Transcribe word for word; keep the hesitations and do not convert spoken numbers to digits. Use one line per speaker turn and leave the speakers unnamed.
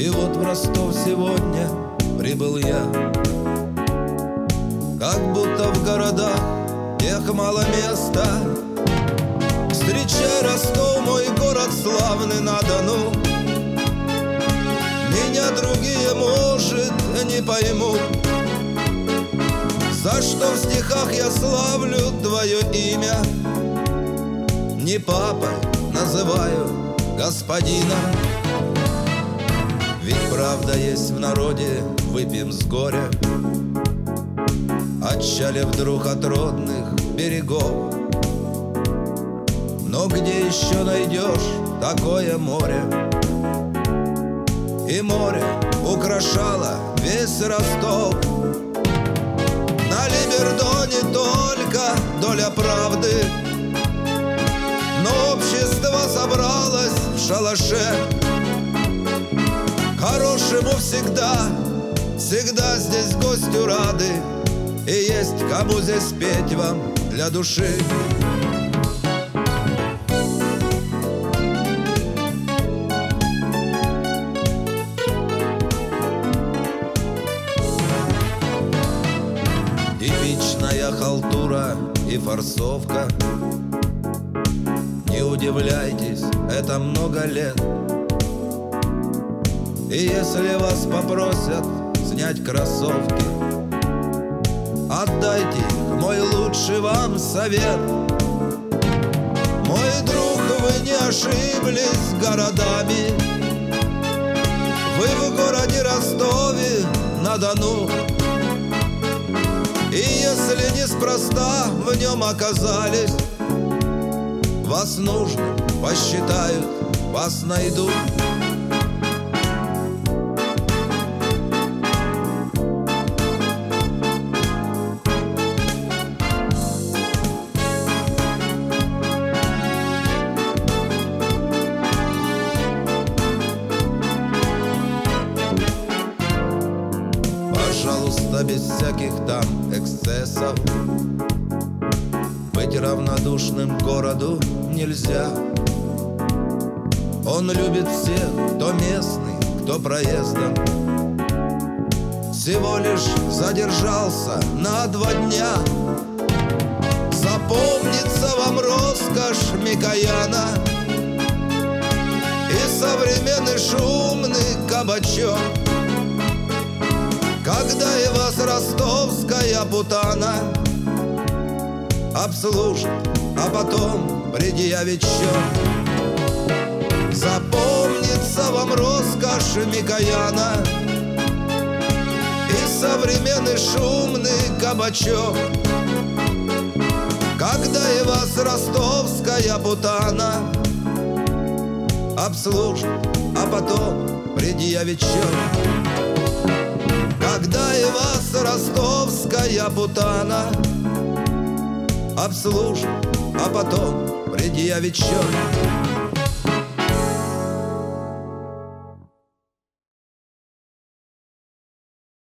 И вот в Ростов сегодня прибыл я. Как будто в городах тех мало места. Встречай, Ростов, мой город славный на Дону. Меня другие, может, не поймут, за что в стихах я славлю твое имя. Не папой называю господина. Ведь правда есть в народе, выпьем с горя, отчалив вдруг от родных берегов. Но где еще найдешь такое море? И море украшало весь Ростов. На Либердоне только доля правды, но общество собралось в шалаше. Хорошему всегда, всегда здесь гостю рады, и есть кому здесь петь вам для души. Типичная халтура и форсовка. Не удивляйтесь, это много лет. И если вас попросят снять кроссовки, отдайте их, мой лучший вам совет. Мой друг, вы не ошиблись городами. Вы в городе Ростове на Дону. И если неспроста в нем оказались, вас нужным посчитают, вас найдут. Пожалуйста, без всяких там эксцессов. Быть равнодушным к городу нельзя. Он любит всех, кто местный, кто проездом. Всего лишь задержался на два дня. Запомнится вам роскошь Микояна и современный шумный кабачок. Когда и вас ростовская путана обслужит, а потом предъявит счет. Запомнится вам роскошь Микояна и современный шумный кабачок. Когда и вас ростовская путана обслужит, а потом предъявит счет. Когда и вас ростовская путана обслужит, а потом предъявит счет.